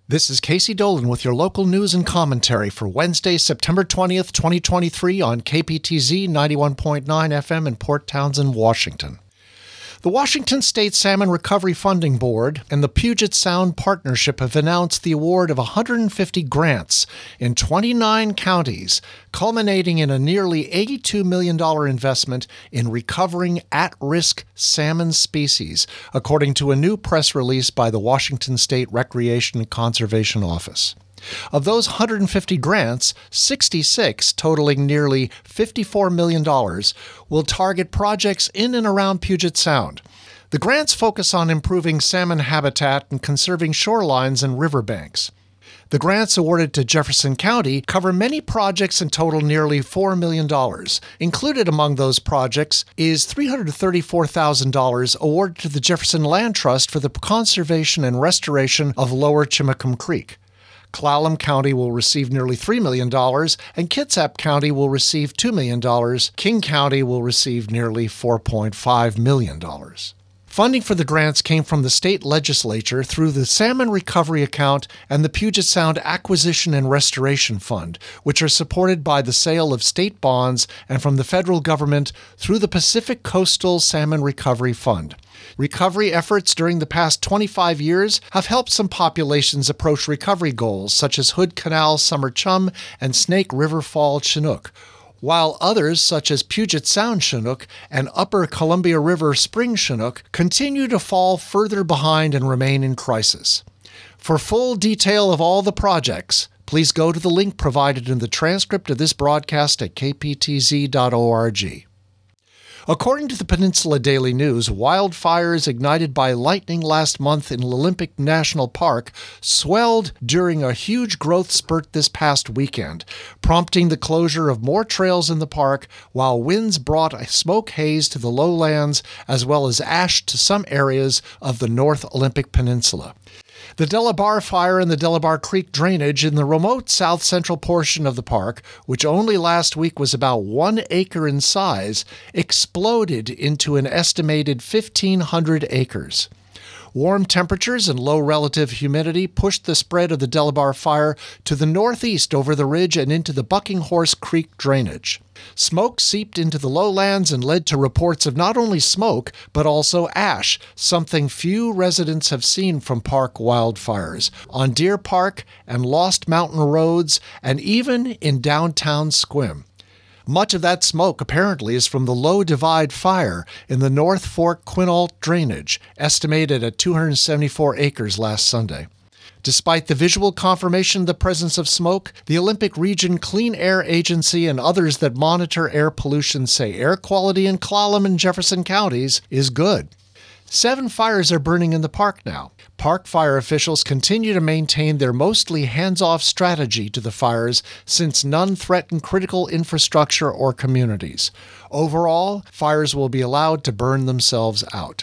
This is Casey Dolan with your local news and commentary for Wednesday, September 20th, 2023 on KPTZ 91.9 FM in Port Townsend, Washington. The Washington State Salmon Recovery Funding Board and the Puget Sound Partnership have announced the award of 150 grants in 29 counties, culminating in a nearly $82 million investment in recovering at-risk salmon species, according to a new press release by the Washington State Recreation and Conservation Office. Of those 150 grants, 66, totaling nearly $54 million, will target projects in and around Puget Sound. The grants focus on improving salmon habitat and conserving shorelines and riverbanks. The grants awarded to Jefferson County cover many projects and total nearly $4 million. Included among those projects is $334,000 awarded to the Jefferson Land Trust for the conservation and restoration of Lower Chimacum Creek. Clallam County will receive nearly $3 million, and Kitsap County will receive $2 million. King County will receive nearly $4.5 million. Funding for the grants came from the state legislature through the Salmon Recovery Account and the Puget Sound Acquisition and Restoration Fund, which are supported by the sale of state bonds, and from the federal government through the Pacific Coastal Salmon Recovery Fund. Recovery efforts during the past 25 years have helped some populations approach recovery goals, such as Hood Canal Summer Chum and Snake River Fall Chinook, while others, such as Puget Sound Chinook and Upper Columbia River Spring Chinook, continue to fall further behind and remain in crisis. For full detail of all the projects, please go to the link provided in the transcript of this broadcast at kptz.org. According to the Peninsula Daily News, wildfires ignited by lightning last month in Olympic National Park swelled during a huge growth spurt this past weekend, prompting the closure of more trails in the park, while winds brought a smoke haze to the lowlands as well as ash to some areas of the North Olympic Peninsula. The Delabar Fire in the Delabar Creek drainage in the remote south-central portion of the park, which only last week was about 1 acre in size, exploded into an estimated 1,500 acres. Warm temperatures and low relative humidity pushed the spread of the Delabar Fire to the northeast over the ridge and into the Bucking Horse Creek drainage. Smoke seeped into the lowlands and led to reports of not only smoke, but also ash, something few residents have seen from park wildfires, on Deer Park and Lost Mountain roads, and even in downtown Sequim. Much of that smoke apparently is from the Low Divide Fire in the North Fork Quinault drainage, estimated at 274 acres last Sunday. Despite the visual confirmation of the presence of smoke, the Olympic Region Clean Air Agency and others that monitor air pollution say air quality in Clallam and Jefferson counties is good. 7 fires are burning in the park now. Park fire officials continue to maintain their mostly hands-off strategy to the fires since none threaten critical infrastructure or communities. Overall, fires will be allowed to burn themselves out.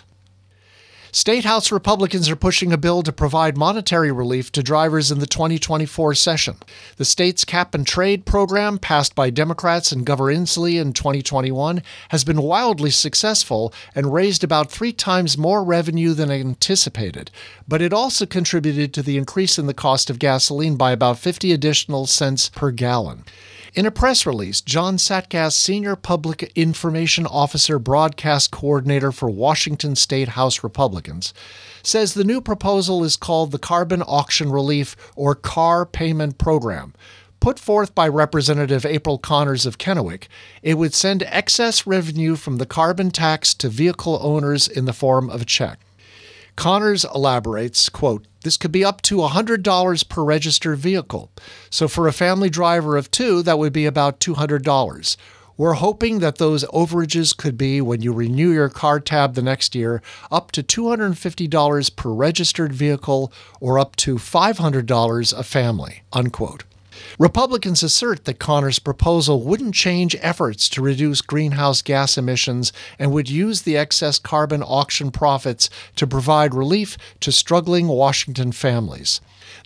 State House Republicans are pushing a bill to provide monetary relief to drivers in the 2024 session. The state's cap-and-trade program, passed by Democrats and Governor Inslee in 2021, has been wildly successful and raised about 3 times more revenue than anticipated, but it also contributed to the increase in the cost of gasoline by about 50 additional cents per gallon. In a press release, John Satgas, Senior Public Information Officer Broadcast Coordinator for Washington State House Republicans, says the new proposal is called the Carbon Auction Relief, or CAR Payment Program. Put forth by Representative April Connors of Kennewick, it would send excess revenue from the carbon tax to vehicle owners in the form of a check. Connors elaborates, quote, "This could be up to $100 per registered vehicle. So for a family driver of 2, that would be about $200. We're hoping that those overages could be, when you renew your car tab the next year, up to $250 per registered vehicle or up to $500 a family," unquote. Republicans assert that Connor's proposal wouldn't change efforts to reduce greenhouse gas emissions and would use the excess carbon auction profits to provide relief to struggling Washington families.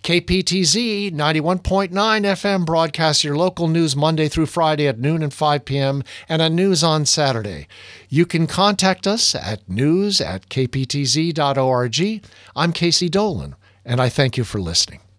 KPTZ 91.9 FM broadcasts your local news Monday through Friday at noon and 5 p.m. and at news on Saturday. You can contact us at news@kptz.org. I'm Casey Dolan, and I thank you for listening.